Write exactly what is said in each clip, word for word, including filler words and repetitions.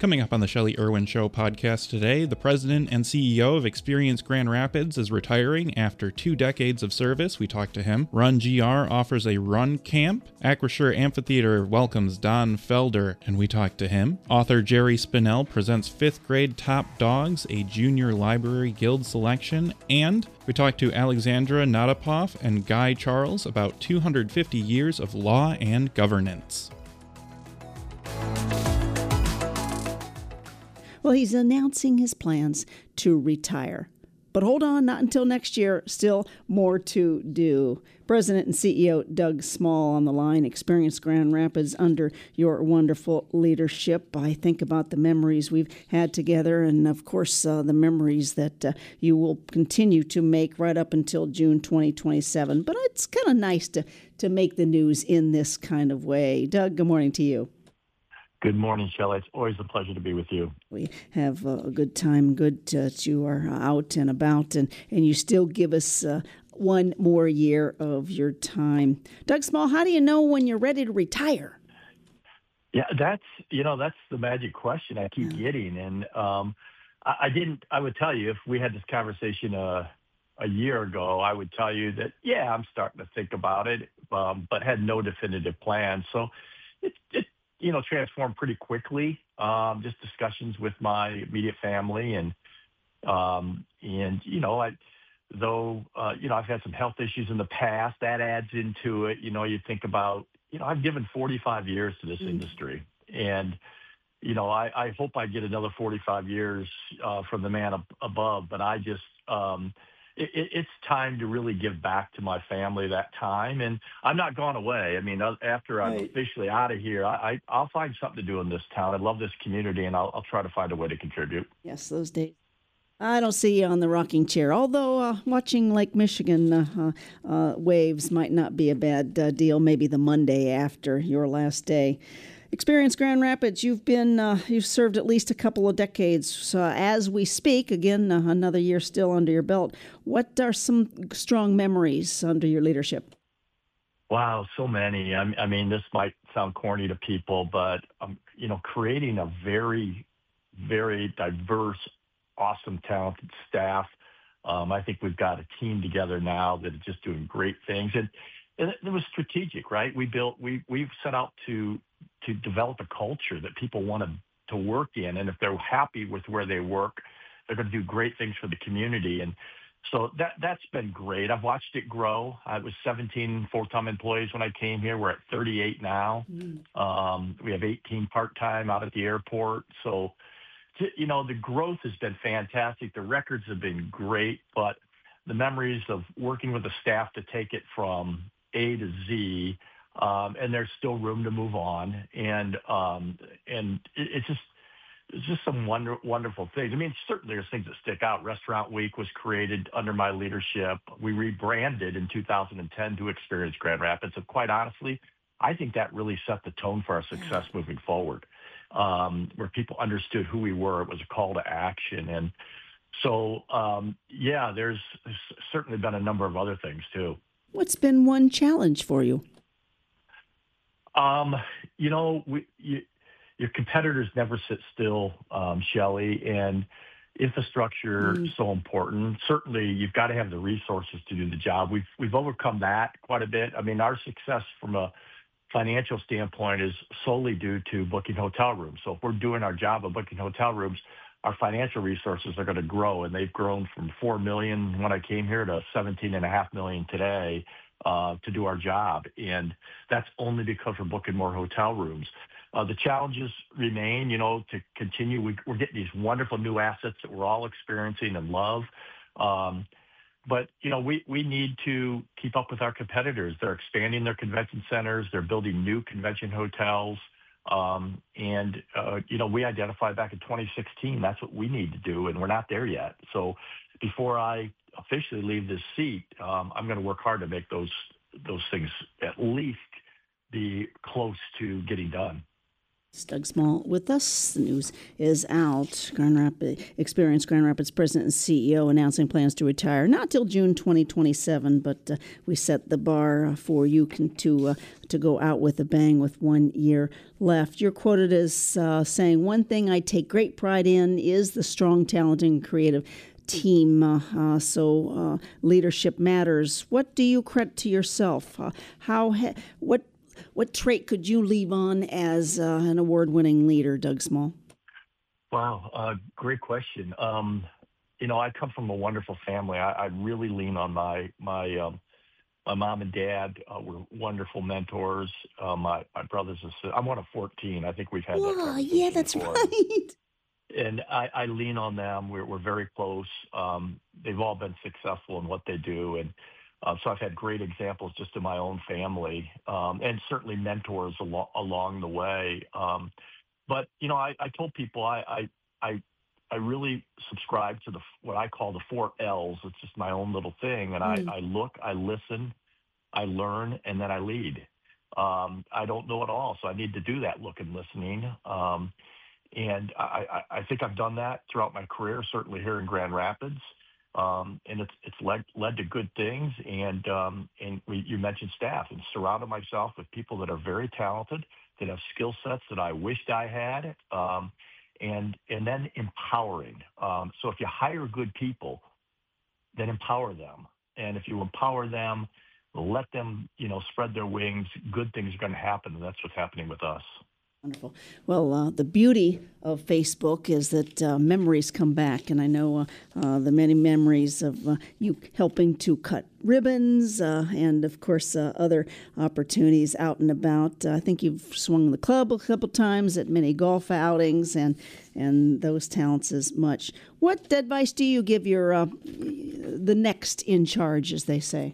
Coming up on the Shelley Irwin Show podcast today, the president and C E O of Experience Grand Rapids is retiring after two decades of service. We talked to him. Run G R offers a run camp. Acrisure Amphitheater welcomes Don Felder, and we talked to him. Author Jerry Spinell presents fifth grade Top Dogs, a junior library guild selection. And we talked to Alexandra Nadapoff and Guy Charles about two hundred fifty years of law and governance. Well, he's announcing his plans to retire. But hold on, not until next year. Still more to do. President and C E O Doug Small on the line. Experience Grand Rapids under your wonderful leadership. I think about the memories we've had together and, of course, uh, the memories that uh, you will continue to make right up until June twenty twenty-seven. But it's kind of nice to, to make the news in this kind of way. Doug, good morning to you. Good morning, Shelley. It's always a pleasure to be with you. We have a good time, good uh, that you are out and about, and, and you still give us uh, one more year of your time. Doug Small, how do you know when you're ready to retire? Yeah, that's, you know, that's the magic question I keep Yeah. getting. And um, I, I didn't, I would tell you, if we had this conversation uh, a year ago, I would tell you that, yeah, I'm starting to think about it, um, but had no definitive plan. So it, it you know, transformed pretty quickly. Um, just discussions with my immediate family, and um, and you know, I though uh, you know I've had some health issues in the past, that adds into it. You know, you think about, you know, I've given forty-five years to this Mm. industry, and you know, I, I hope I get another forty-five years uh, from the man ab- above. But I just um, it, it, it's time to really give back to my family that time. And I'm not going away. I mean, uh, after I'm Right. officially out of here, I, I, I'll find something to do in this town. I love this community, and I'll, I'll try to find a way to contribute. Yes, those days. I don't see you on the rocking chair, although uh, watching Lake Michigan uh, uh, waves might not be a bad uh, deal, maybe the Monday after your last day. Experience Grand Rapids, you've been, uh, you've served at least a couple of decades. So as we speak, again, uh, another year still under your belt. What are some strong memories under your leadership? Wow, so many. I, I mean, this might sound corny to people, but um, you know, creating a very, very diverse, awesome, talented staff. Um, I think we've got a team together now that is just doing great things, and, and it was strategic, right? We built, we we've set out to to develop a culture that people want to to work in, and if they're happy with where they work, they're going to do great things for the community. And so that, that's been great. I've watched it grow. I was seventeen full-time employees when I came here. We're at thirty-eight now. Mm. Um, we have eighteen part-time out at the airport. So, t- you know, the growth has been fantastic. The records have been great, but the memories of working with the staff to take it from A to Z, um, and there's still room to move on. And um, and it, it's just it's just some wonder, wonderful things. I mean, certainly there's things that stick out. Restaurant Week was created under my leadership. We rebranded in two thousand ten to Experience Grand Rapids. And quite honestly, I think that really set the tone for our success moving forward, um, where people understood who we were. It was a call to action. And so, um, yeah, there's, there's certainly been a number of other things too. What's been one challenge for you? Um, you know, we, you, your competitors never sit still, um, Shelley, and infrastructure Mm. is so important. Certainly, you've got to have the resources to do the job. We've we've overcome that quite a bit. I mean, our success from a financial standpoint is solely due to booking hotel rooms. So if we're doing our job of booking hotel rooms, our financial resources are going to grow, and they've grown from four million when I came here to seventeen and a half million today uh, to do our job, and that's only because we're booking more hotel rooms. Uh, the challenges remain, you know, to continue. We, we're getting these wonderful new assets that we're all experiencing and love. Um, but, you know, we, we need to keep up with our competitors. They're expanding their convention centers. They're building new convention hotels. Um, and, uh, you know, we identified back in twenty sixteen, that's what we need to do, and we're not there yet. So before I officially leave this seat, um, I'm going to work hard to make those those things at least be close to getting done. It's Doug Small with us. The news is out. Grand Rapids, experienced Grand Rapids President and C E O announcing plans to retire not till June twenty twenty-seven, but uh, we set the bar for you can, to uh, to go out with a bang with one year left. You're quoted as uh, saying, "One thing I take great pride in is the strong, talented, and creative team, uh, uh, so uh, leadership matters." What do you credit to yourself? Uh, how ha- what What trait could you leave on as uh, an award-winning leader, Doug Small? Wow, uh, great question. Um, you know, I come from a wonderful family. I, I really lean on my my um, my mom and dad. Uh, were wonderful mentors. Uh, my my brothers and sisters. I'm one of fourteen. I think we've had that Wow, conversation yeah, that's before. right. And I, I lean on them. We're, we're very close. Um, they've all been successful in what they do, and uh, so I've had great examples just in my own family, um, and certainly mentors al- along the way. Um, but you know, I, I told people I, I I I really subscribe to the what I call the four L's. It's just my own little thing, and I, Mm. I look, I listen, I learn, and then I lead. Um, I don't know it all, so I need to do that look and listening. Um, And I, I, I think I've done that throughout my career, certainly here in Grand Rapids. Um, and it's it's led led to good things. And um, and we, you mentioned staff, and surrounded myself with people that are very talented, that have skill sets that I wished I had, um, and and then empowering. Um, so if you hire good people, then empower them. And if you empower them, let them you know spread their wings. Good things are going to happen, and that's what's happening with us. Wonderful. Well, uh, the beauty of Facebook is that uh, memories come back, and I know uh, uh, the many memories of uh, you helping to cut ribbons, uh, and of course uh, other opportunities out and about. Uh, I think you've swung the club a couple times at many golf outings, and and those talents as much. What advice do you give your uh, the next in charge, as they say?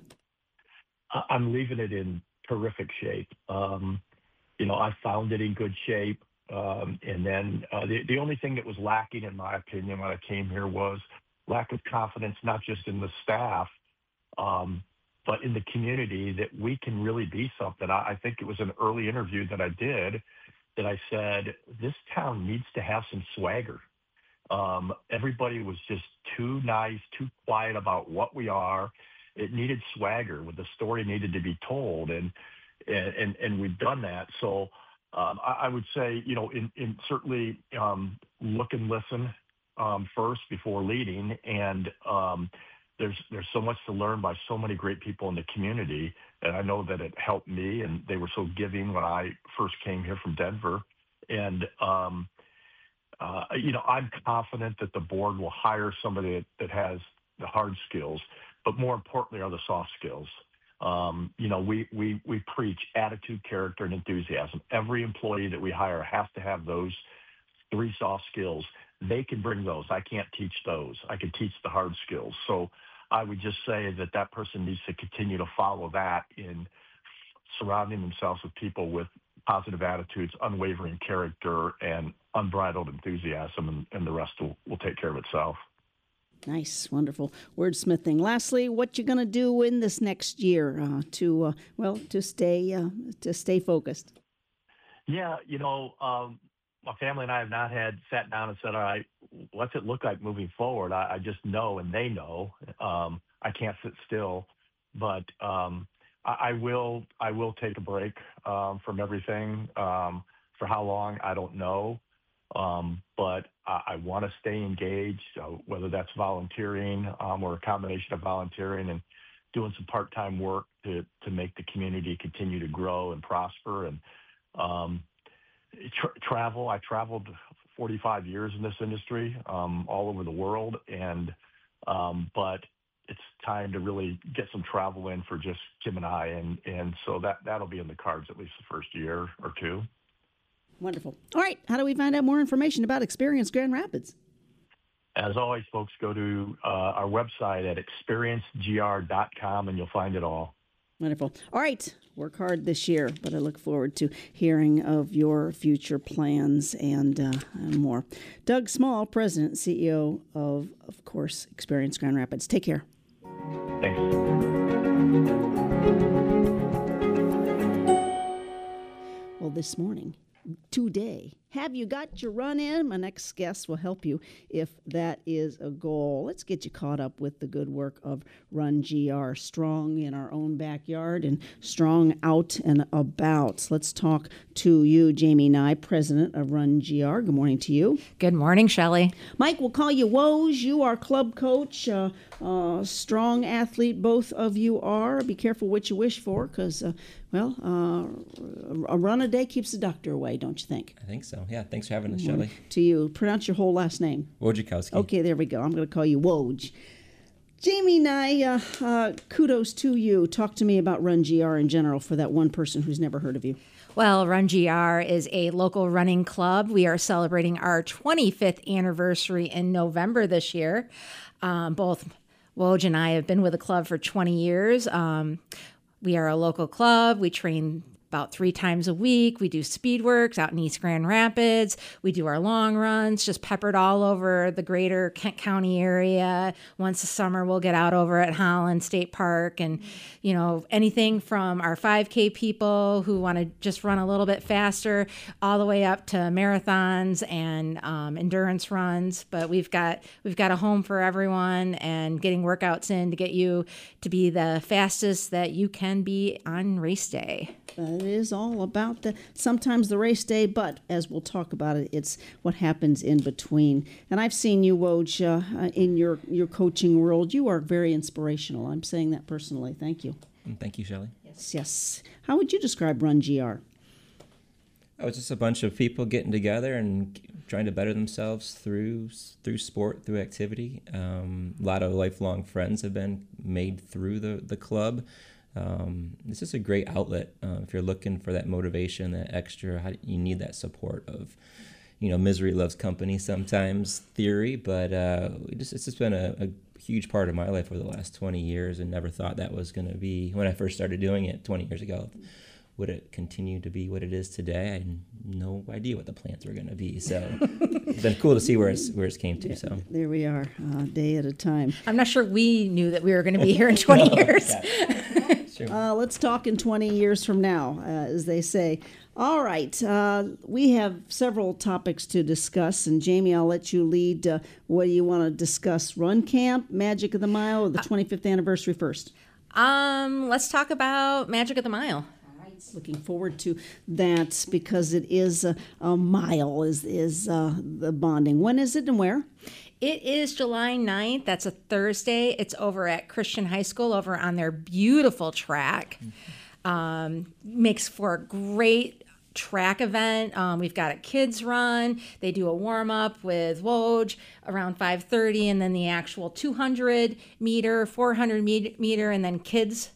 I- I'm leaving it in terrific shape. Um, You know, I found it in good shape. Um, and then uh, the, the only thing that was lacking, in my opinion, when I came here was lack of confidence, not just in the staff, um, but in the community that we can really be something. I, I think it was an early interview that I did that I said, this town needs to have some swagger. Um, everybody was just too nice, too quiet about what we are. It needed swagger. The story needed to be told. And And, and, and we've done that. So um, I, I would say, you know, in, in certainly um, look and listen um, first before leading. And um, there's there's so much to learn by so many great people in the community. And I know that it helped me, and they were so giving when I first came here from Denver. And, um, uh, you know, I'm confident that the board will hire somebody that, that has the hard skills, but more importantly are the soft skills. Um, you know, we, we, we preach attitude, character, and enthusiasm. Every employee that we hire has to have those three soft skills. They can bring those. I can't teach those. I can teach the hard skills. So I would just say that that person needs to continue to follow that in surrounding themselves with people with positive attitudes, unwavering character, and unbridled enthusiasm, and, and the rest will, will take care of itself. Nice, wonderful wordsmithing. Lastly, what you going to do in this next year uh, to uh, well to stay uh, to stay focused? Yeah, you know, um, my family and I have not had sat down and said, all right, what's it look like moving forward? I, I just know, and they know. Um, I can't sit still, but um, I, I will. I will take a break um, from everything. Um, for how long, I don't know. Um, but I, I want to stay engaged, uh, whether that's volunteering um, or a combination of volunteering and doing some part-time work to, to make the community continue to grow and prosper. And um, tra- travel, I traveled forty-five years in this industry, um, all over the world. And um, but it's time to really get some travel in for just Kim and I. And, and so that, that'll be in the cards at least the first year or two. Wonderful. All right. How do we find out more information about Experience Grand Rapids? As always, folks, go to uh, our website at experience g r dot com and you'll find it all. Wonderful. All right. Work hard this year, but I look forward to hearing of your future plans and, uh, and more. Doug Small, President and C E O of, of course, Experience Grand Rapids. Take care. Thanks. Well, this morning, today. Have you got your run in? My next guest will help you if that is a goal. Let's get you caught up with the good work of Run G R, strong in our own backyard and strong out and about. Let's talk to you, Jamie Nye, president of Run G R. Good morning to you. Good morning, Shelley. Mike, we'll call you Woj. You are club coach, uh, uh, strong athlete. Both of you are. Be careful what you wish for because, uh, well, uh, a run a day keeps the doctor away, don't you think? I think so. Yeah, thanks for having us, Shelley. To you. Pronounce your whole last name. Wojciechowski. Okay, there we go. I'm going to call you Woj. Jamie Nye, uh, uh, kudos to you. Talk to me about Run G R in general for that one person who's never heard of you. Well, Run G R is a local running club. We are celebrating our twenty-fifth anniversary in November this year. Um, both Woj and I have been with the club for twenty years. Um, we are a local club. We train about three times a week. We do speed works out in East Grand Rapids. We do our long runs, just peppered all over the greater Kent County area. Once a summer, we'll get out over at Holland State Park and, you know, anything from our five K people who want to just run a little bit faster all the way up to marathons and um, endurance runs. But we've got we've got a home for everyone and getting workouts in to get you to be the fastest that you can be on race day. It is all about the sometimes the race day, but as we'll talk about it, it's what happens in between. And I've seen you, Woj, uh, in your, your coaching world. You are very inspirational. I'm saying that personally. Thank you. Thank you, Shelley. Yes, yes. How would you describe Run G R? Oh, it's just a bunch of people getting together and trying to better themselves through through sport, through activity. Um, a lot of lifelong friends have been made through the, the club. Um, it's just a great outlet uh, if you're looking for that motivation, that extra. How, you need that support of, you know, misery loves company sometimes theory, but uh, it just, it's just been a, a huge part of my life over the last twenty years, and never thought that was going to be when I first started doing it twenty years ago. Would it continue to be what it is today? I had no idea what the plans were going to be. So it's been cool to see where it's where it's came to. So there we are, a uh, day at a time. I'm not sure we knew that we were going to be here in twenty years. Uh, let's talk in twenty years from now, uh, as they say. All right. Uh, we have several topics to discuss. And, Jamie, I'll let you lead. Uh, what do you want to discuss? Run Camp, Magic of the Mile, or the twenty-fifth anniversary first? Um, let's talk about Magic of the Mile. Looking forward to that because it is a, a mile is, is uh, the bonding. When is it and where? It is July ninth. That's a Thursday. It's over at Christian High School over on their beautiful track. Mm-hmm. Um, makes for a great track event. Um, we've got a kids run. They do a warm up with Woj around five thirty, and then the actual two hundred meter, four hundred meter, and then kids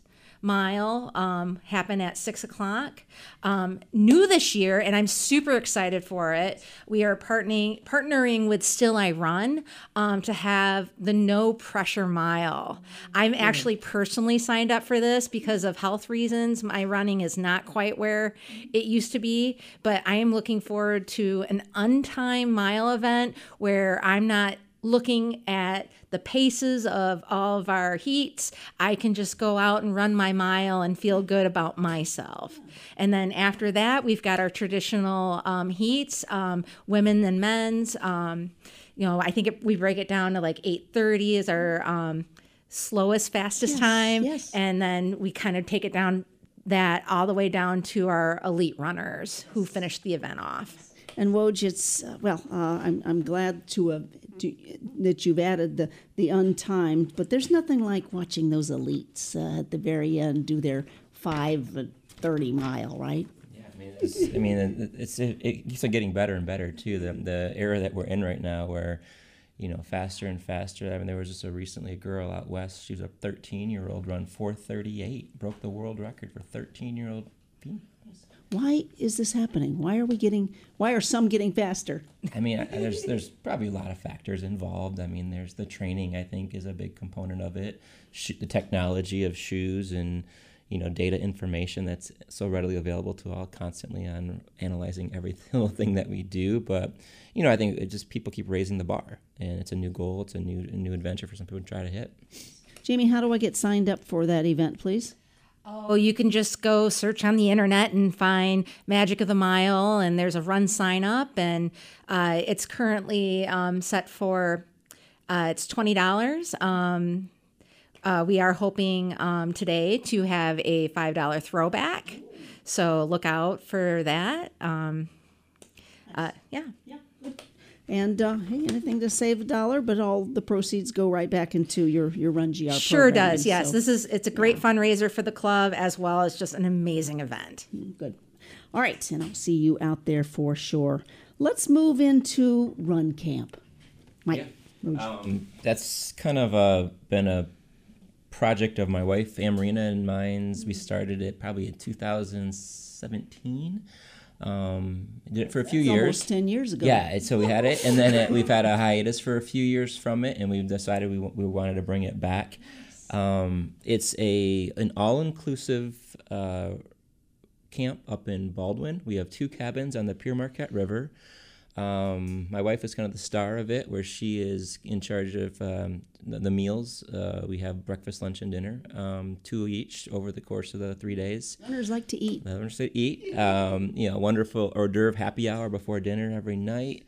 mile um, happen at six o'clock. Um, new this year, and I'm super excited for it, we are partnering partnering with Still I Run um, to have the no pressure mile. I'm actually personally signed up for this because of health reasons. My running is not quite where it used to be, but I am looking forward to an untimed mile event where I'm not looking at the paces of all of our heats. I can just go out and run my mile and feel good about myself. And then after that, we've got our traditional um, heats, um, women and men's. Um, you know, I think it, we break it down to like eight thirty is our um, slowest, fastest yes, time. Yes. And then we kind of take it down that all the way down to our elite runners who finish the event off. And Woj, it's uh, well. Uh, I'm I'm glad to have to, that you've added the the untimed, but there's nothing like watching those elites uh, at the very end do their five thirty mile, right? Yeah, I mean, it's, I mean, it's it, it keeps on getting better and better too. The the era that we're in right now, where you know, faster and faster. I mean, there was just a recently a girl out west. She was a thirteen year old run four thirty-eight, broke the world record for thirteen year old females. Why is this happening? Why are we getting? Why are some getting faster? I mean, there's there's probably a lot of factors involved. I mean, there's the training, I think, is a big component of it. Sh- the technology of shoes and, you know, data information that's so readily available to all, constantly on analyzing every little thing that we do. But, you know, I think it just people keep raising the bar, and it's a new goal. It's a new a new adventure for some people to try to hit. Jamie, how do I get signed up for that event, please? Oh, you can just go search on the internet and find Magic of the Mile, and there's a run sign up, and uh, it's currently um, set for uh, it's twenty dollars. Um, uh, we are hoping um, today to have a five dollar throwback, so look out for that. Um, uh, yeah. Yeah. And uh, hey, anything to save a dollar, but all the proceeds go right back into your your Run G R Sure program. does. Yes, So, this is it's a great yeah. fundraiser for the club, as well as just an amazing event. Good. All right, and I'll see you out there for sure. Let's move into Run Camp. Mike. Yeah. Um, that's kind of a, been a project of my wife, Amarina, and mine's. We started it probably in two thousand seventeen. Um, did it for a few That's years. Almost ten years ago. Yeah, so we had it, and then it, we've had a hiatus for a few years from it, and we've decided we we wanted to bring it back. Um, it's a an all-inclusive uh, camp up in Baldwin. We have two cabins on the Pere Marquette River. Um, my wife is kind of the star of it, where she is in charge of um, the, the meals. Uh, we have breakfast, lunch, and dinner, um, two each over the course of the three days. Runners like to eat. Runners like to eat. Um, you know, wonderful hors d'oeuvre happy hour before dinner every night.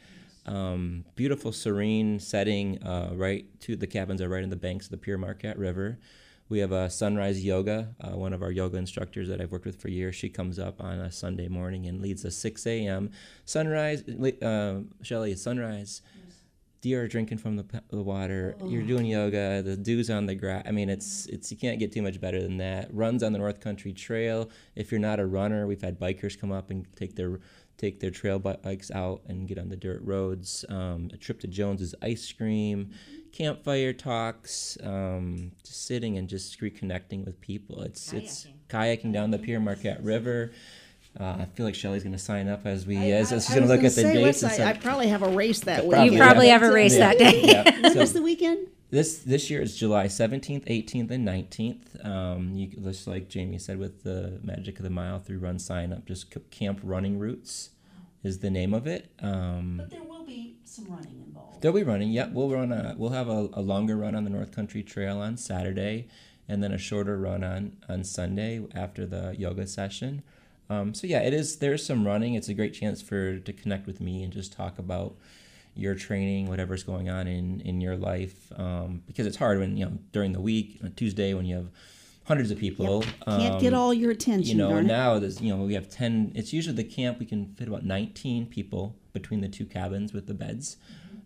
Um, beautiful, serene setting. Uh, right to the cabins are right in the banks of the Pere Marquette River. We have a sunrise yoga. Uh, one of our yoga instructors that I've worked with for years, she comes up on a Sunday morning and leads a six a.m. sunrise. Uh, Shelly, sunrise. Yes. Deer are drinking from the, the water. Oh. You're doing yoga. The dew's on the grass. I mean, it's it's you can't get too much better than that. Runs on the North Country Trail. If you're not a runner, we've had bikers come up and take their take their trail bikes out and get on the dirt roads. Um, a trip to Jones's Ice Cream. Campfire talks, um, just sitting and just reconnecting with people. It's kayaking. it's kayaking down the Pere Marquette River. Uh, I feel like Shelly's going to sign up as we I, as I, she's going to look at the say, dates. I, I probably have a race that week. Probably, you probably yeah. have a race yeah. that day. Yeah. When So was the weekend? This this year is July seventeenth, eighteenth, and nineteenth. Um, you just like Jamie said with the Magic of the Mile through Run Sign Up, just Camp Running Routes is the name of it. Um, but there will be some running involved. There'll be running. Yep, we'll run a we'll have a, a longer run on the North Country Trail on Saturday, and then a shorter run on, on Sunday after the yoga session. Um, so yeah, it is. There's some running. It's a great chance for to connect with me and just talk about your training, whatever's going on in, in your life, um, because it's hard when you know during the week, on Tuesday when you have hundreds of people. Yep. Can't um, get all your attention. You know, darn it. now there's you know we have ten. It's usually the camp we can fit about nineteen people between the two cabins with the beds.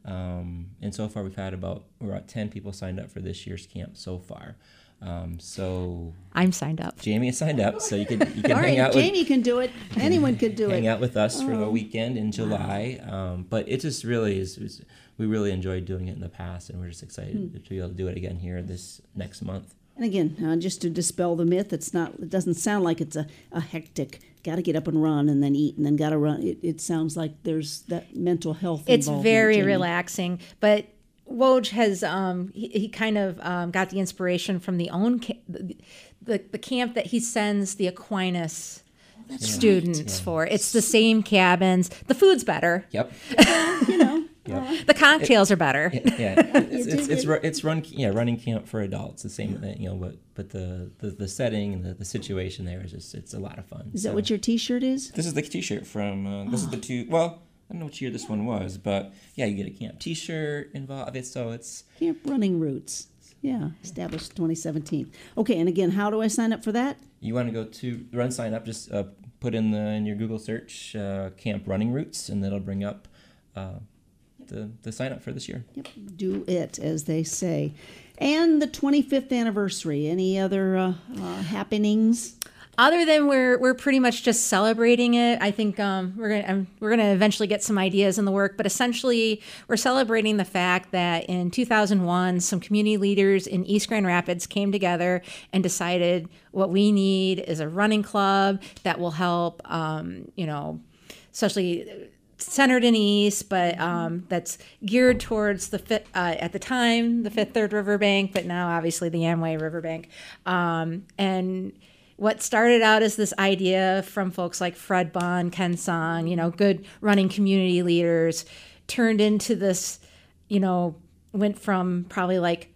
Um, and so far we've had about we're at ten people signed up for this year's camp so far. Um, so I'm signed up. Jamie is signed up, so you could you can all hang right, out Jamie with can do it. Anyone could do hang it. out with us for the Oh. weekend in July. Um, but it just really is, is. We really enjoyed doing it in the past, and we're just excited Hmm. to be able to do it again here this next month. And again, uh, just to dispel the myth, it's not. It doesn't sound like it's a, a hectic. Got to get up and run, and then eat, and then got to run. It, it sounds like there's that mental health. It's involved in it, very Jamie. relaxing, but Woj has um, he, he kind of um, got the inspiration from the own ca- the, the the camp that he sends the Aquinas students right. Yeah. for. It's the same cabins. The food's better. Yep. You know. Yep. The cocktails are better. Yeah, yeah. it's, it's it's ru- it's run yeah running camp for adults the same thing you know but but the the, the setting and the, the situation there is just it's a lot of fun. Is that So, what your T-shirt is? this is the T-shirt from uh, this is the two well I don't know which year this one was but yeah you get a camp T-shirt involved it's so it's Camp Running Routes. Yeah, established twenty seventeen. Okay, and again, how do I sign up for that? you want to go to run sign up just uh, put in the in your Google search uh, Camp Running Routes and that'll bring up. Uh, The, the sign up for this year. Yep, do it, as they say. And the twenty-fifth anniversary. Any other uh, uh, happenings? Other than we're we're pretty much just celebrating it. I think um, we're gonna um, we're gonna eventually get some ideas in the work, but essentially we're celebrating the fact that in two thousand one, some community leaders in East Grand Rapids came together and decided what we need is a running club that will help, um, you know, especially centered in East, but um, that's geared towards the fit, uh, at the time, the Fifth Third Riverbank, but now obviously the Amway Riverbank. Um, and what started out as this idea from folks like Fred Bond, Ken Song, you know, good running community leaders, turned into this, you know, went from probably like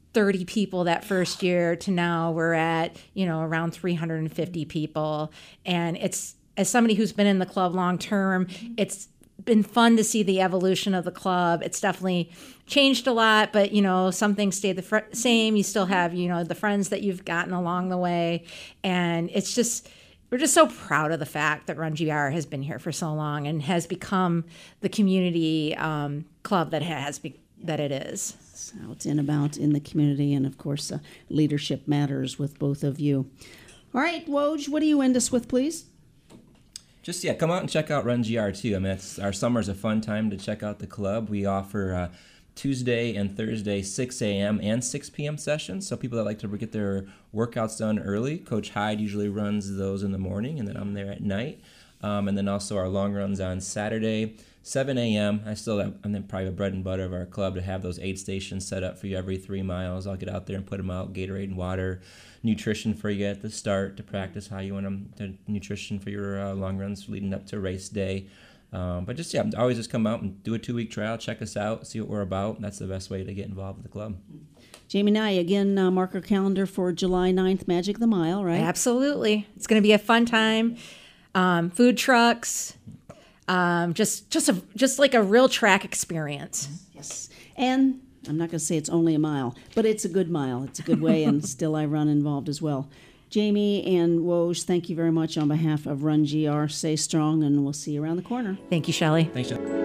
thirty people that first year to now we're at, you know, around three hundred fifty people. And it's, as somebody who's been in the club long term, it's been fun to see the evolution of the club. It's definitely changed a lot, but, you know, some things stay the fr- same. You still have, you know, the friends that you've gotten along the way. And it's just, we're just so proud of the fact that Run G R has been here for so long and has become the community um, club that has be- that it is. Out and about in the community, and of course, uh, leadership matters with both of you. All right, Woj, what do you end us with, please? Just, yeah, come out and check out Run G R too. I mean, it's, our summer's a fun time to check out the club. We offer uh, Tuesday and Thursday six a.m. and six p.m. sessions, so people that like to get their workouts done early. Coach Hyde usually runs those in the morning, and then I'm there at night. Um, and then also our long runs on Saturday, seven a.m. I still have, I'm then probably the bread and butter of our club to have those aid stations set up for you every three miles. I'll get out there and put them out, Gatorade and water, nutrition for you at the start to practice how you want them, to nutrition for your uh, long runs leading up to race day. Um, but just, yeah, always just come out and do a two-week trial, check us out, see what we're about. That's the best way to get involved with the club. Jamie Nye, again, uh, mark our calendar for July ninth, Magic the Mile, right? Absolutely. It's going to be a fun time. Um, food trucks, um, just just a, just like a real track experience. Yes. And I'm not going to say it's only a mile, but it's a good mile. It's a good way, and still I run involved as well. Jamie and Woj, thank you very much on behalf of Run G R. Stay strong, and we'll see you around the corner. Thank you, Shelley. Thanks, Shelley.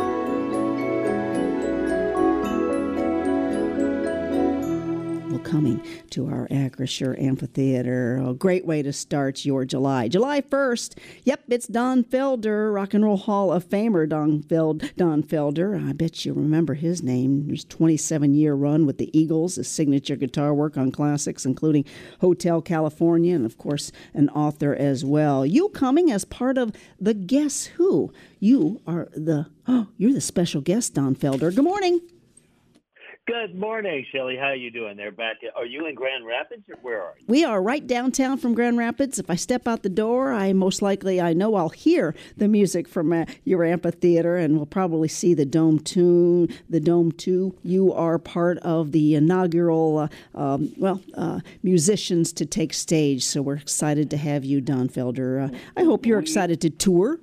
Coming to our Acrisure Amphitheater. A great way to start your July. July first, yep, it's Don Felder, Rock and Roll Hall of Famer Don, Feld, Don Felder. I bet you remember his name. His twenty-seven-year run with the Eagles, his signature guitar work on classics, including Hotel California, and of course, an author as well. You coming as part of the Guess Who? You are the, oh, you're the special guest, Don Felder. Good morning. Good morning, Shelley. How are you doing there? Back? Are you in Grand Rapids, or where are you? We are right downtown from Grand Rapids. If I step out the door, I most likely, I know I'll hear the music from uh, your amphitheater, and we'll probably see the Dome two. The Dome two. You are part of the inaugural, uh, um, well, uh, musicians to take stage. So we're excited to have you, Don Felder. Uh, I hope you're excited to tour.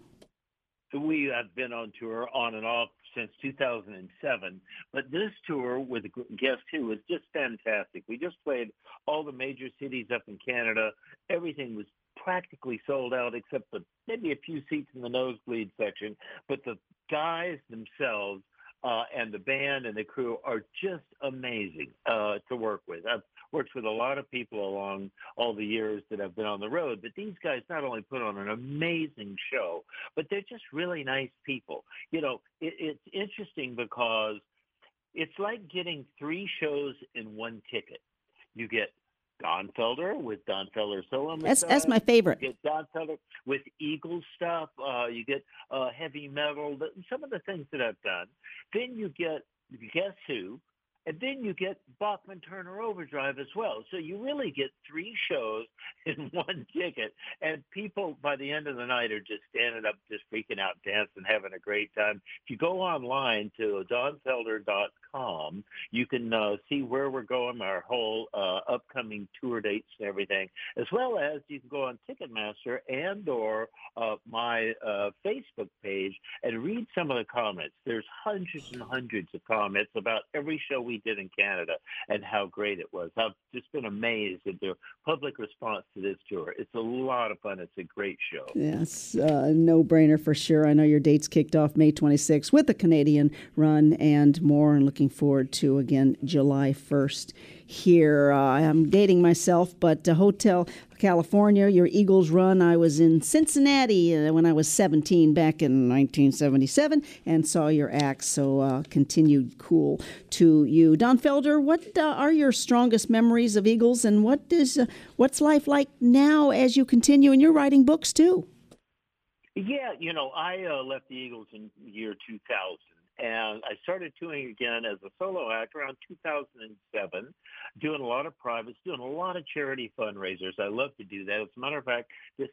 We have been on tour on and off since two thousand seven, but this tour with Guess Who was just fantastic. We just played all the major cities up in Canada. Everything was practically sold out except for maybe a few seats in the nosebleed section, but the guys themselves uh, and the band and the crew are just amazing uh, to work with. I've worked with a lot of people along all the years that I've been on the road, but these guys not only put on an amazing show, but they're just really nice people. You know, it, it's interesting because it's like getting three shows in one ticket. You get Don Felder with Don Felder Solo. That's, that's my favorite. You get Don Felder with Eagles stuff. Uh, you get uh, heavy metal, some of the things that I've done. Then you get Guess Who, and then you get Bachman Turner Overdrive as well. So you really get three shows in one ticket, and people by the end of the night are just standing up, just freaking out, dancing, having a great time. If you go online to don felder dot com, you can uh, see where we're going, our whole uh, upcoming tour dates and everything, as well as you can go on Ticketmaster and or uh, my uh, Facebook page and read some of the comments. There's hundreds and hundreds of comments about every show we did in Canada and how great it was. I've just been amazed at the public response to this tour. It's a lot of fun. It's a great show. Yes, uh, no-brainer for sure. I know your date's kicked off May twenty-sixth with the Canadian run and more, and looking forward to, again, July first here. Uh, I'm dating myself, but uh, Hotel California, your Eagles run, I was in Cincinnati uh, when I was seventeen back in nineteen seventy-seven and saw your act, so uh, continued cool to you. Don Felder, what uh, are your strongest memories of Eagles, and what is uh, what's life like now as you continue, and you're writing books too? Yeah, you know, I uh, left the Eagles in the year two thousand. And I started touring again as a solo act around two thousand seven, doing a lot of privates, doing a lot of charity fundraisers. I love to do that. As a matter of fact, this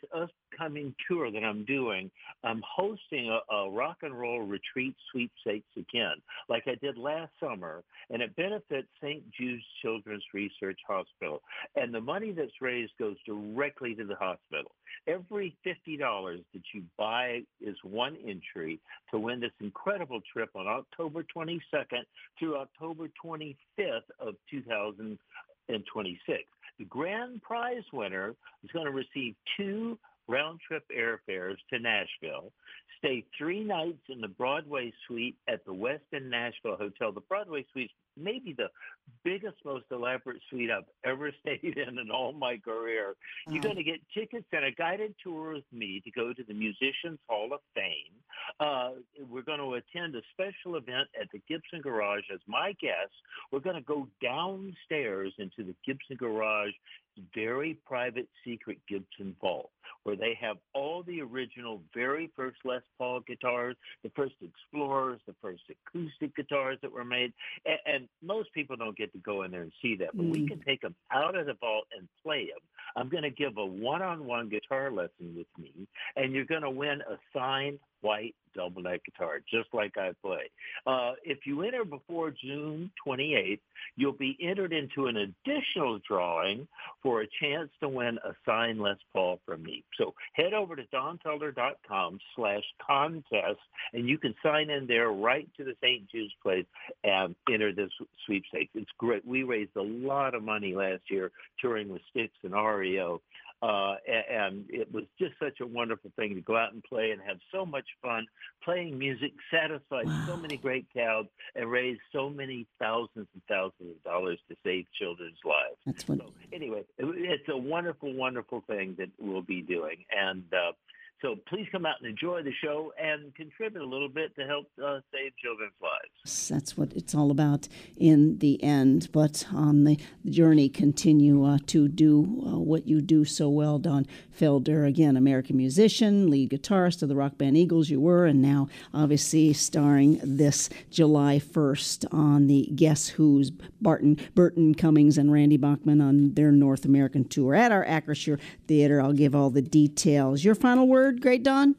upcoming tour that I'm doing, I'm hosting a, a rock and roll retreat sweepstakes again, like I did last summer, and it benefits Saint Jude's Children's Research Hospital. And the money that's raised goes directly to the hospital. Every fifty dollars that you buy is one entry to win this incredible trip on October twenty-second through October twenty-fifth of two thousand twenty-six. The grand prize winner is going to receive two round-trip airfares to Nashville, stay three nights in the Broadway suite at the Westin Nashville Hotel. The Broadway suite may be the biggest, most elaborate suite I've ever stayed in in all my career. You're Wow. going to get tickets and a guided tour with me to go to the Musicians Hall of Fame. Uh, we're going to attend a special event at the Gibson Garage as my guest. We're going to go downstairs into the Gibson Garage very private secret Gibson vault, where they have all the original very first Les Paul guitars, the first Explorers, the first acoustic guitars that were made. And, and most people don't get to go in there and see that, but Mm. we can take them out of the vault and play them. I'm going to give a one-on-one guitar lesson with me, and you're going to win a signed white double neck guitar, just like I play. Uh, if you enter before June twenty-eighth, you'll be entered into an additional drawing for a chance to win a signed Les Paul from me. So head over to donfelder.com slash contest, and you can sign in there right to the Saint Jude's place and enter this sweepstakes. It's great. We raised a lot of money last year touring with Styx and R E O. Uh, and it was just such a wonderful thing to go out and play and have so much fun playing music, satisfied Wow. so many great crowds, and raise so many thousands and thousands of dollars to save children's lives. That's what. So anyway, it, it's a wonderful, wonderful thing that we'll be doing. And uh, so please come out and enjoy the show and contribute a little bit to help uh, save children's lives. That's what it's all about in the end. But on the journey, continue uh, to do uh, what you do so well, Don Felder. Again, American musician, lead guitarist of the rock band Eagles, you were, and now obviously starring this July first on the Guess Who's, Barton, Burton Cummings and Randy Bachman on their North American tour at our Acrisure Theater. I'll give all the details. Your final word, Great Don?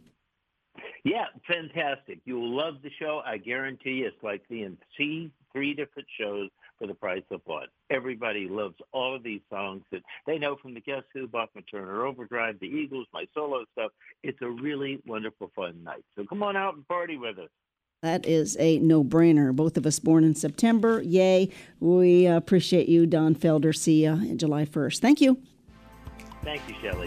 Yeah, fantastic. You'll love the show. I guarantee you it's like seeing see three different shows for the price of one. Everybody loves all of these songs that they know from the Guess Who, Bachman Turner Overdrive, the Eagles, my solo stuff. It's a really wonderful, fun night. So come on out and party with us. That is a no-brainer. Both of us born in September. Yay. We appreciate you, Don Felder. See you on July first. Thank you. Thank you, Shelley.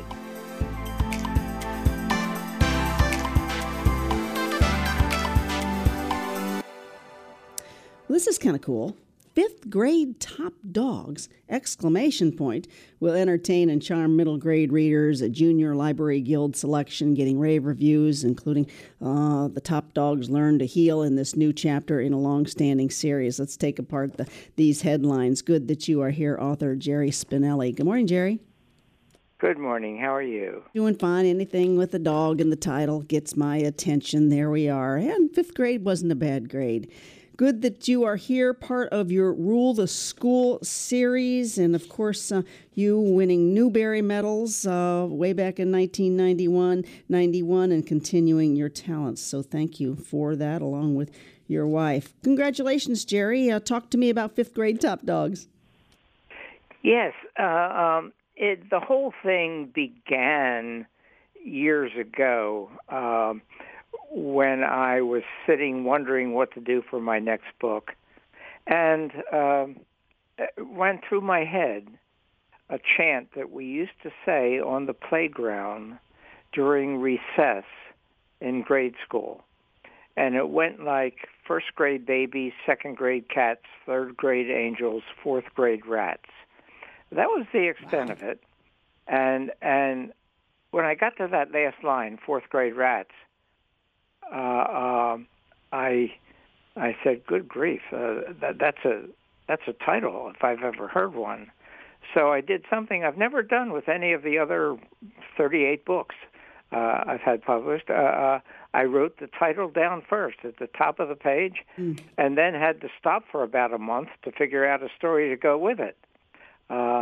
This is kind of cool. Fifth grade top dogs, exclamation point, will entertain and charm middle grade readers. A Junior Library Guild selection getting rave reviews, including uh, the top dogs learn to heal in this new chapter in a long-standing series. Let's take apart the, these headlines. Good that you are here, author Jerry Spinelli. Good morning, Jerry. Good morning. How are you? Doing fine. Anything with a dog in the title gets my attention. There we are. And fifth grade wasn't a bad grade. Good that you are here, part of your Rule the School series, and of course, uh, you winning Newbery medals uh, way back in nineteen ninety-one, ninety-one, and continuing your talents. So thank you for that, along with your wife. Congratulations, Jerry. Uh, talk to me about fifth grade top dogs. Yes, uh, um, it, the whole thing began years ago. Um, when I was sitting wondering what to do for my next book. And um, it went through my head a chant that we used to say on the playground during recess in grade school. And it went like first grade babies, second grade cats, third grade angels, fourth grade rats. That was the extent of it. And and when I got to that last line, fourth grade rats, Uh, um, I I said, "Good grief! Uh, that, that's a that's a title if I've ever heard one." So I did something I've never done with any of the other thirty-eight books uh, I've had published. Uh, uh, I wrote the title down first at the top of the page, mm. and then had to stop for about a month to figure out a story to go with it. Uh,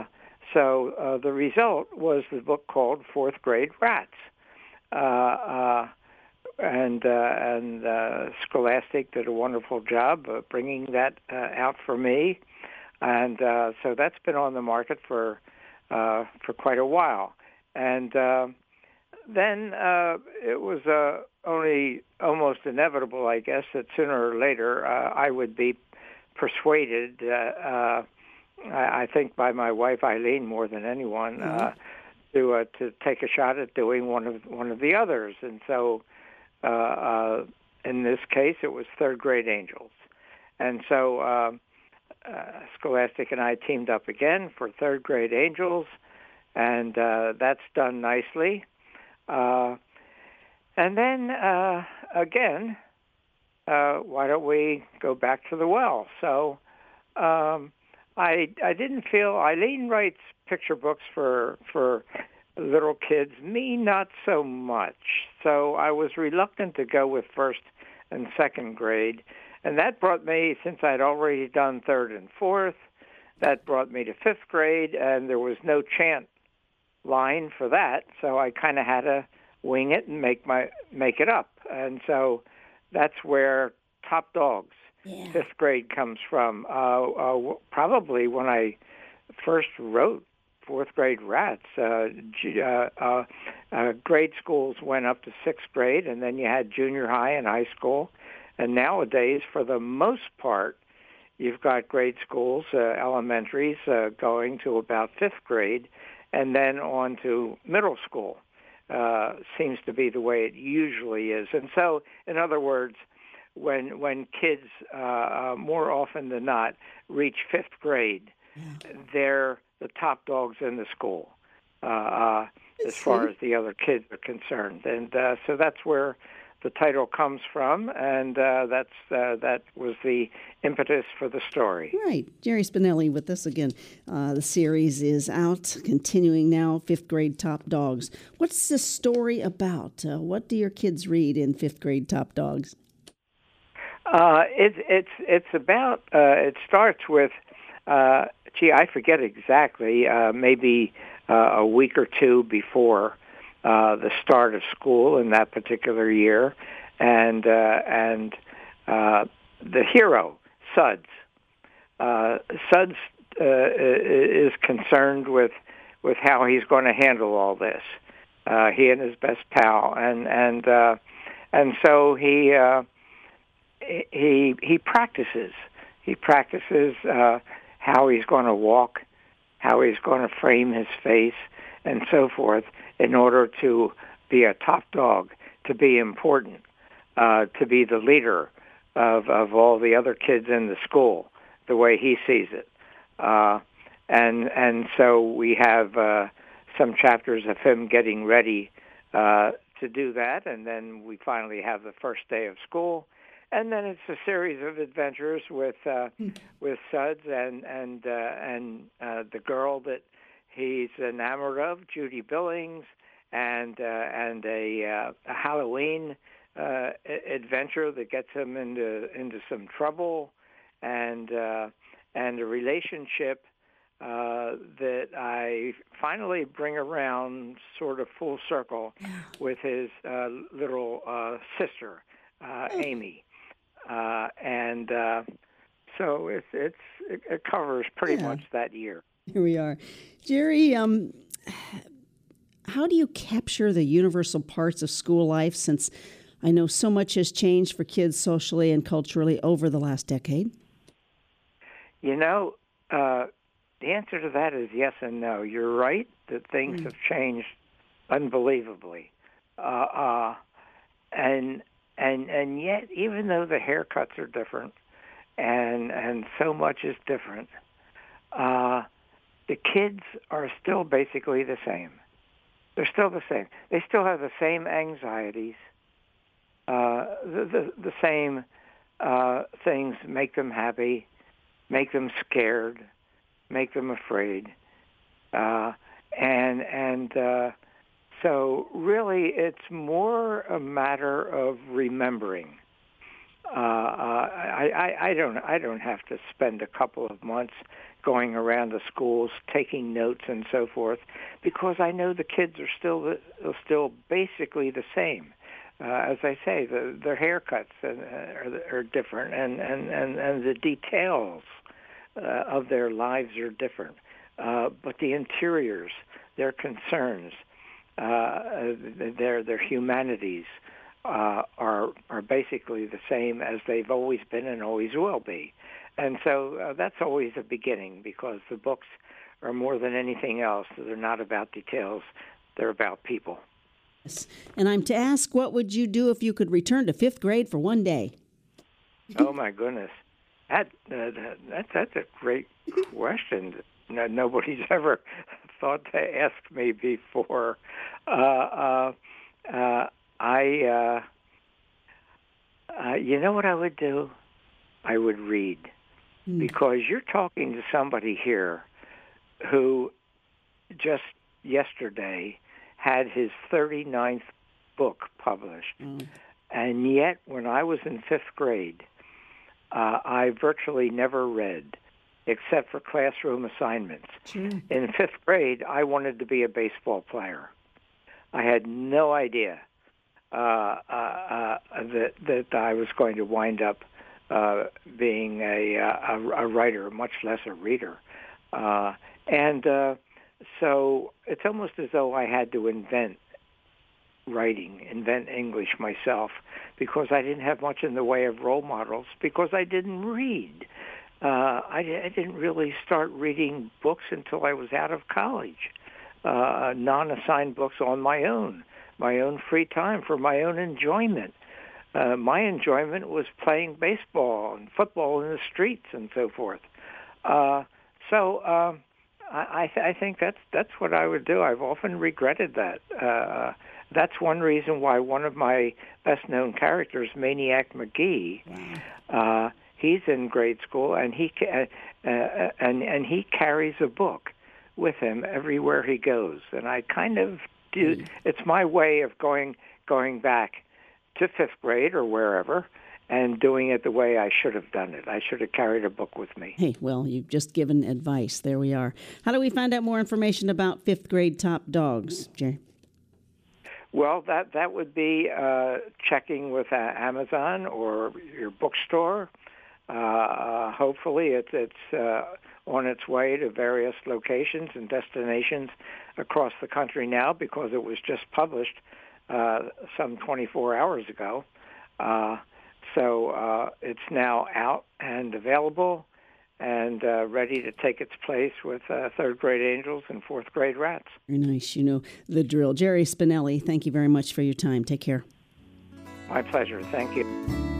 so uh, the result was the book called Fourth Grade Rats. Uh, uh, and uh, and uh, Scholastic did a wonderful job of bringing that uh, out for me. And uh, so that's been on the market for uh, for quite a while. And uh, then uh, it was uh, only almost inevitable, I guess, that sooner or later uh, I would be persuaded, uh, uh, I, I think by my wife Eileen more than anyone, mm-hmm. uh, to uh, to take a shot at doing one of one of the others. And so uh, uh, in this case, it was Third Grade Angels. And so uh, uh, Scholastic and I teamed up again for Third Grade Angels, and uh, that's done nicely. Uh, and then uh, again, uh, why don't we go back to the well? So um, I I didn't feel Eileen writes picture books for for little kids. Me, not so much. So I was reluctant to go with first and second grade, and that brought me, since I'd already done third and fourth, that brought me to fifth grade, and there was no chant line for that, so I kind of had to wing it and make my make it up. And so that's where Top Dogs, yeah. fifth grade, comes from. Uh, uh, probably when I first wrote Fourth Grade Rats, uh, uh, uh, uh, grade schools went up to sixth grade, and then you had junior high and high school. And nowadays, for the most part, you've got grade schools, uh, elementaries, uh, going to about fifth grade, and then on to middle school. Uh, seems to be the way it usually is. And so, in other words, when when kids uh, uh, more often than not reach fifth grade, yeah. they're the top dogs in the school uh, uh, as far as the other kids are concerned. And uh, so that's where the title comes from, and uh, that's uh, that was the impetus for the story. Right. Jerry Spinelli with us again. Uh, the series is out, continuing now, fifth grade Top Dogs. What's this story about? Uh, what do your kids read in fifth grade Top Dogs? Uh, it, it's it's about, uh, it starts with, uh, gee, I forget exactly, uh, maybe uh, a week or two before Uh, the start of school in that particular year, and uh, and uh, the hero, Suds. Uh, Suds uh, is concerned with with how he's going to handle all this. Uh, he and his best pal, and and uh, and so he uh, he he practices. He practices uh, how he's going to walk, how he's going to frame his face, and so forth, in order to be a top dog, to be important, uh, to be the leader of, of all the other kids in the school, the way he sees it. Uh, and and so we have uh, some chapters of him getting ready uh, to do that, and then we finally have the first day of school. And then it's a series of adventures with uh, with Suds and and uh, and uh, the girl that he's enamored of, Judy Billings, and uh, and a, uh, a Halloween uh, adventure that gets him into into some trouble, and uh, and a relationship uh, that I finally bring around sort of full circle with his uh, little uh, sister, uh, Amy, uh, and uh, so it's it's it covers pretty yeah. much that year. Here we are. Jerry, um, how do you capture the universal parts of school life, since I know so much has changed for kids socially and culturally over the last decade? You know, uh, the answer to that is yes and no. You're right that things mm. have changed unbelievably. Uh, uh, and and and yet, even though the haircuts are different and, and so much is different, uh, the kids are still basically the same. They're still the same. They still have the same anxieties. Uh, the, the, the same uh, things make them happy, make them scared, make them afraid. Uh, and and uh, so really it's more a matter of remembering. uh, I, I, I don't I don't have to spend a couple of months going around the schools taking notes and so forth, because I know the kids are still are still basically the same. Uh, as I say, the, their haircuts are, are different, and, and, and, and the details uh, of their lives are different. Uh, but the interiors, their concerns, uh, their their humanities uh, are are basically the same as they've always been and always will be. And so uh, that's always a beginning, because the books are more than anything else. They're not about details. They're about people. Yes. And I'm to ask, what would you do if you could return to fifth grade for one day? Oh, my goodness. That, uh, that That's a great question. No, nobody's ever thought to ask me before. Uh, uh, uh, I, uh, uh, you know what I would do? I would read. Mm. Because you're talking to somebody here who just yesterday had his thirty-ninth book published. Mm. And yet, when I was in fifth grade, uh, I virtually never read, except for classroom assignments. Mm. In fifth grade, I wanted to be a baseball player. I had no idea uh, uh, uh, that, that I was going to wind up uh, being a, a, a writer, much less a reader. Uh, and uh, so it's almost as though I had to invent writing, invent English myself, because I didn't have much in the way of role models, because I didn't read. Uh, I, I didn't really start reading books until I was out of college, uh, non-assigned books on my own, my own free time for my own enjoyment. Uh, my enjoyment was playing baseball and football in the streets and so forth. Uh, so uh, I, th- I think that's that's what I would do. I've often regretted that. Uh, that's one reason why one of my best-known characters, Maniac McGee, uh, he's in grade school, and he ca- uh, and and he carries a book with him everywhere he goes. And I kind of do. Mm. It's my way of going going back to fifth grade or wherever, and doing it the way I should have done it. I should have carried a book with me. Hey, well, you've just given advice. There we are. How do we find out more information about fifth grade top dogs, Jerry? Well, that that would be uh, checking with uh, Amazon or your bookstore. Uh, hopefully, it's it's uh, on its way to various locations and destinations across the country now, because it was just published uh, some twenty-four hours ago. Uh, so uh, it's now out and available and uh, ready to take its place with uh, third grade angels and fourth grade rats. Very nice. You know the drill. Jerry Spinelli, thank you very much for your time. Take care. My pleasure. Thank you.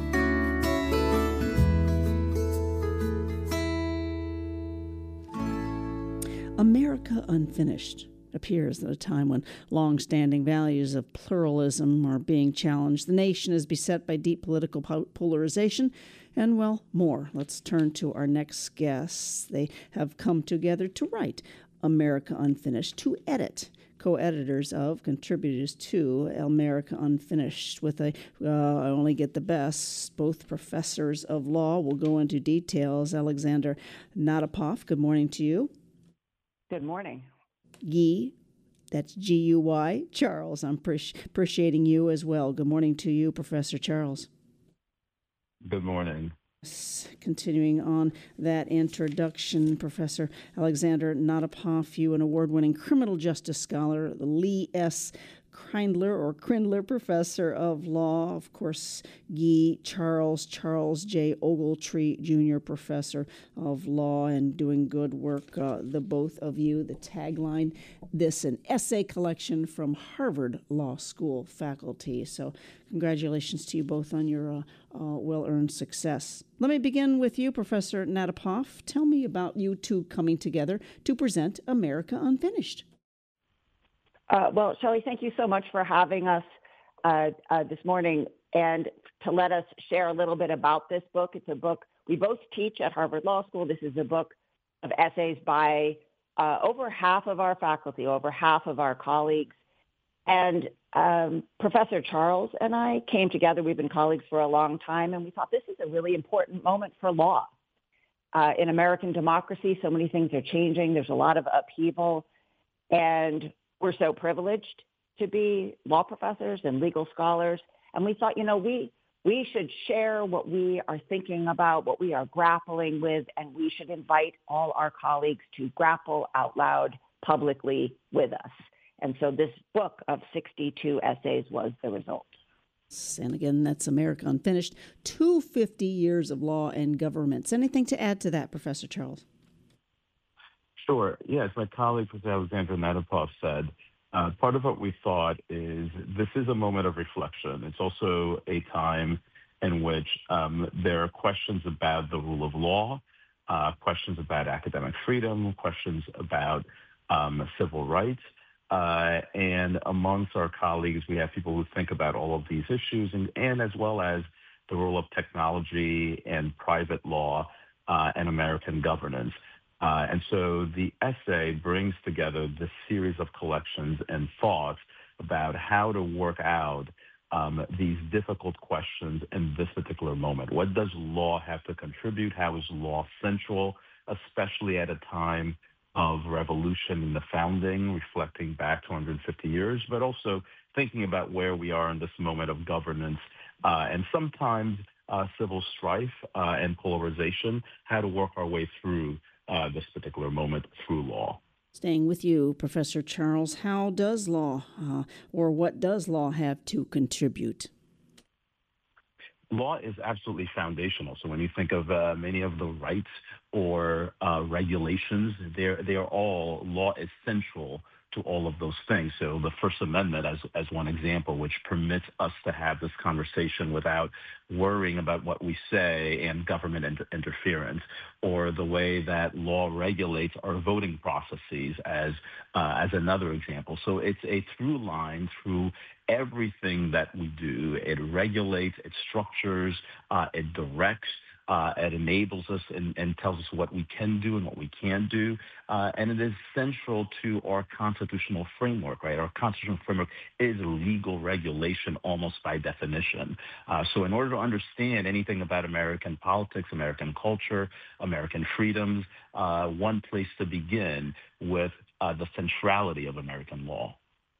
America Unfinished appears at a time when long-standing values of pluralism are being challenged. The nation is beset by deep political polarization and, well, more. Let's turn to our next guests. They have come together to write America Unfinished, to edit, co-editors of, contributors to America Unfinished, with a, uh, I only get the best, both professors of law. We'll go into details. Alexander Nadapoff, good morning to you. Good morning. Guy, that's G U Y. Charles, I'm pre- appreciating you as well. Good morning to you, Professor Charles. Good morning. Continuing on that introduction, Professor Alexander Nadapoff, you an award-winning criminal justice scholar, the Lee S. Krindler or Krindler Professor of Law, of course, Guy Charles, Charles J. Ogletree, Junior Professor of Law, and doing good work, uh, the both of you. The tagline, this an essay collection from Harvard Law School faculty. So congratulations to you both on your uh, uh, well-earned success. Let me begin with you, Professor Nadapoff. Tell me about you two coming together to present America Unfinished. Uh, well, Shelley, thank you so much for having us uh, uh, this morning and to let us share a little bit about this book. It's a book we both teach at Harvard Law School. This is a book of essays by uh, over half of our faculty, over half of our colleagues. And um, Professor Charles and I came together. We've been colleagues for a long time, and we thought this is a really important moment for law. Uh, in American democracy, so many things are changing. There's a lot of upheaval, and we're so privileged to be law professors and legal scholars. And we thought, you know, we we should share what we are thinking about, what we are grappling with, and we should invite all our colleagues to grapple out loud publicly with us. And so this book of sixty-two essays was the result. And again, that's America Unfinished, two hundred fifty years of law and governments. Anything to add to that, Professor Charles? Sure. Yes, my colleague, Professor Alexandra Natapov, said, uh, part of what we thought is this is a moment of reflection. It's also a time in which um, there are questions about the rule of law, uh, questions about academic freedom, questions about um, civil rights. Uh, and amongst our colleagues, we have people who think about all of these issues, and, and as well as the role of technology and private law uh, and American governance. Uh, and so the essay brings together this series of collections and thoughts about how to work out um, these difficult questions in this particular moment. What does law have to contribute? How is law central, especially at a time of revolution in the founding, reflecting back two hundred fifty years, but also thinking about where we are in this moment of governance uh, and sometimes uh, civil strife uh, and polarization, how to work our way through uh, this particular moment through law. Staying with you, Professor Charles, how does law uh, or what does law have to contribute? Law is absolutely foundational. So when you think of uh, many of the rights or uh, regulations, they're, they are all, law is central to all of those things. So the First Amendment, as, as one example, which permits us to have this conversation without worrying about what we say and government inter- interference, or the way that law regulates our voting processes as, uh, as another example. So it's a through line through everything that we do. It regulates, it structures, uh, it directs, uh, it enables us and, and tells us what we can do and what we can't do. Uh, and it is central to our constitutional framework, right? Our constitutional framework is legal regulation almost by definition. Uh, so in order to understand anything about American politics, American culture, American freedoms, uh, one place to begin with uh, the centrality of American law.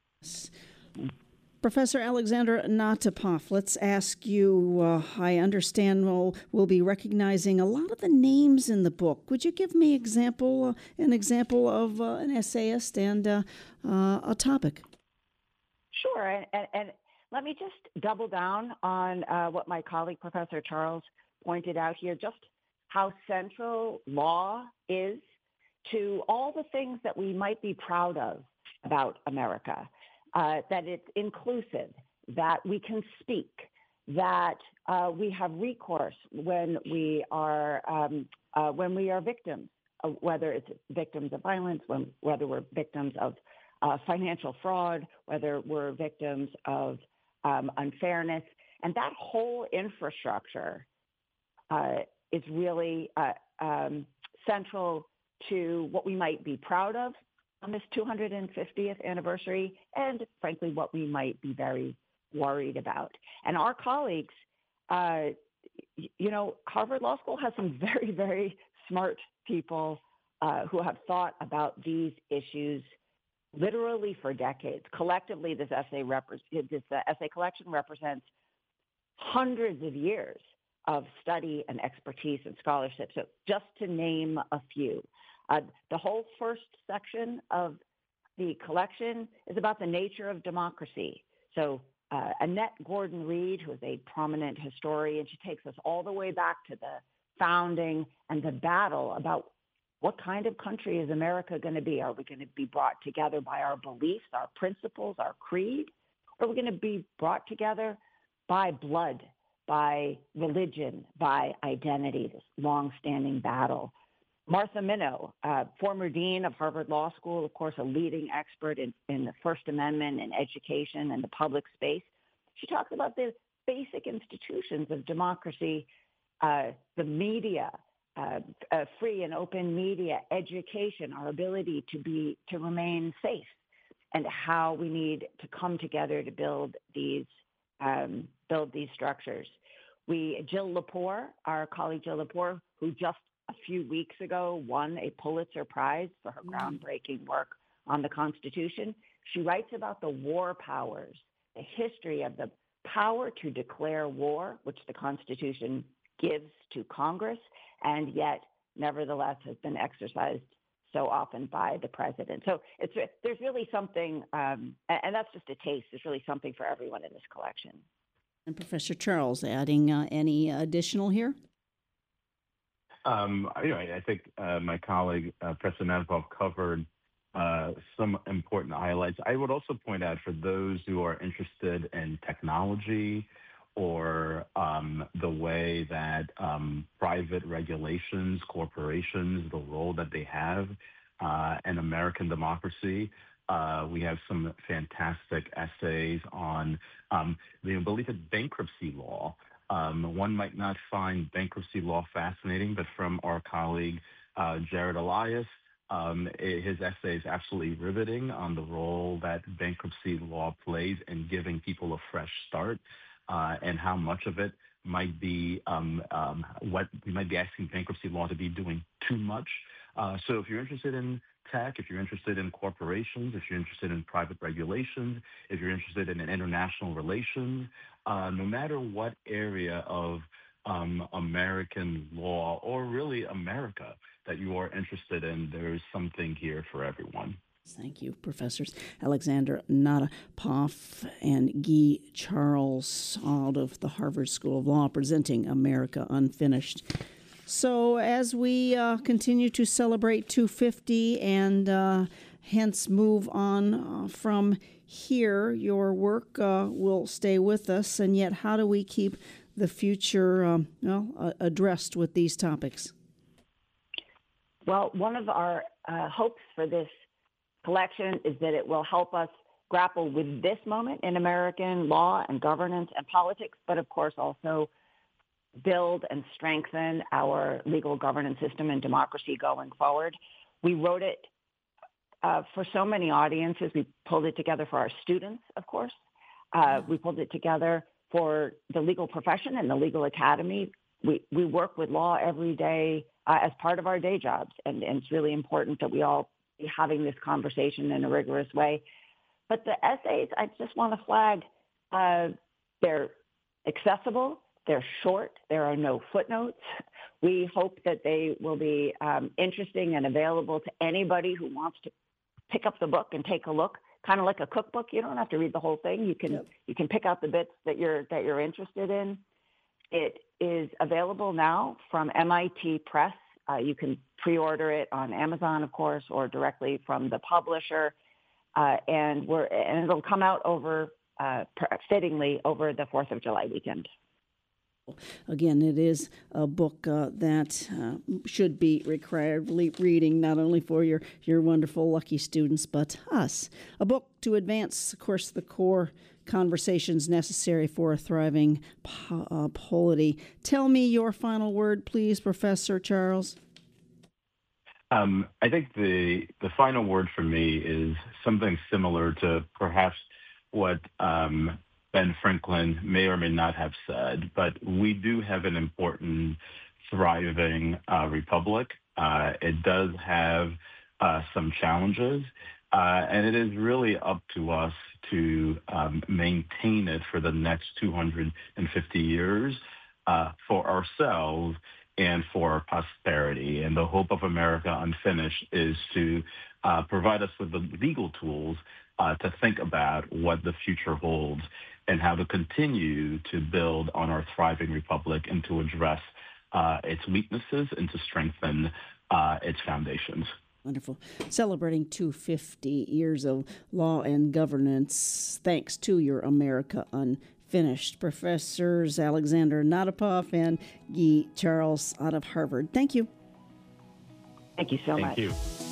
Professor Alexander Natapov, let's ask you, uh, I understand we'll, we'll be recognizing a lot of the names in the book. Would you give me example, uh, an example of uh, an essayist and uh, uh, a topic? Sure, and, and, and let me just double down on uh, what my colleague, Professor Charles, pointed out here, just how central law is to all the things that we might be proud of about America. Uh, that it's inclusive, that we can speak, that uh, we have recourse when we are um, uh, when we are victims, uh, whether it's victims of violence, when, whether we're victims of uh, financial fraud, whether we're victims of um, unfairness, and that whole infrastructure uh, is really uh, um, central to what we might be proud of on this two hundred fiftieth anniversary, and frankly, what we might be very worried about. And our colleagues, uh, you know, Harvard Law School has some very, very smart people uh, who have thought about these issues literally for decades. Collectively, this essay, repre- this uh, essay collection represents hundreds of years of study and expertise and scholarship. So just to name a few. Uh, the whole first section of the collection is about the nature of democracy. So uh, Annette Gordon-Reed, who is a prominent historian, she takes us all the way back to the founding and the battle about what kind of country is America going to be? Are we going to be brought together by our beliefs, our principles, our creed? Or are we going to be brought together by blood, by religion, by identity, this long-standing battle? Martha Minow, uh, former dean of Harvard Law School, of course, a leading expert in, in the First Amendment and education and the public space. She talks about the basic institutions of democracy, uh, the media, uh, uh, free and open media, education, our ability to be to remain safe. and how we need to come together to build these um, build these structures. We, Jill Lepore, our colleague Jill Lepore, who just a few weeks ago won a Pulitzer Prize for her groundbreaking work on the Constitution. She writes about the war powers, the history of the power to declare war, which the Constitution gives to Congress, and yet nevertheless has been exercised so often by the president. So it's there's really something, um, and that's just a taste. There's really something for everyone in this collection. And Professor Charles, adding uh, any additional here? Um, you know, I, I think uh, my colleague, uh, President Natapov, covered uh, some important highlights. I would also point out for those who are interested in technology or um, the way that um, private regulations, corporations, the role that they have uh, in American democracy. Uh, we have some fantastic essays on um, the belief in bankruptcy law. Um, one might not find bankruptcy law fascinating, but from our colleague, uh, Jared Elias, um, his essay is absolutely riveting on the role that bankruptcy law plays in giving people a fresh start. Uh, and how much of it might be um, um, what we might be asking bankruptcy law to be doing too much. Uh, so if you're interested in tech, if you're interested in corporations, if you're interested in private regulations, if you're interested in international relations, uh, no matter what area of um, American law or really America that you are interested in, there is something here for everyone. Thank you, Professors Alexander Natapov and Guy Charles out of the Harvard School of Law, presenting America Unfinished. So as we uh, continue to celebrate two fifty and uh, hence move on uh, from here, your work uh, will stay with us, and yet how do we keep the future um, well, uh, addressed with these topics? Well, one of our uh, hopes for this collection is that it will help us grapple with this moment in American law and governance and politics, but of course also build and strengthen our legal governance system and democracy going forward. We wrote it uh, for so many audiences. We pulled it together for our students, of course. Uh, we pulled it together for the legal profession and the legal academy. We, we work with law every day uh, as part of our day jobs, and, and it's really important that we all be having this conversation in a rigorous way. But the essays, I just want to flag, uh, they're accessible, they're short, there are no footnotes. We hope that they will be um, interesting and available to anybody who wants to pick up the book and take a look, kind of like a cookbook. You don't have to read the whole thing. You can yep. you can pick out the bits that you're that you're interested in. It is available now from M I T Press. Uh, you can pre-order it on Amazon, of course, or directly from the publisher, uh, and we're and it'll come out over uh, fittingly over the fourth of July weekend. Again, it is a book uh, that uh, should be required reading, not only for your, your wonderful, lucky students, but us. A book to advance, of course, the core conversations necessary for a thriving po- uh, polity. Tell me your final word, please, Professor Charles. Um, I think the the final word for me is something similar to perhaps what um, Ben Franklin may or may not have said, but we do have an important, thriving uh, republic. Uh, it does have uh, some challenges, uh, and it is really up to us to um, maintain it for the next two hundred fifty years uh, for ourselves and for our posterity. And the hope of America Unfinished is to uh, provide us with the legal tools uh, to think about what the future holds and how to continue to build on our thriving republic and to address uh, its weaknesses and to strengthen uh, its foundations. Wonderful. Celebrating two hundred fifty years of law and governance, thanks to your America Unfinished. Professors Alexander Natapov and Guy Charles out of Harvard. Thank you. Thank you so Thank much. Thank you.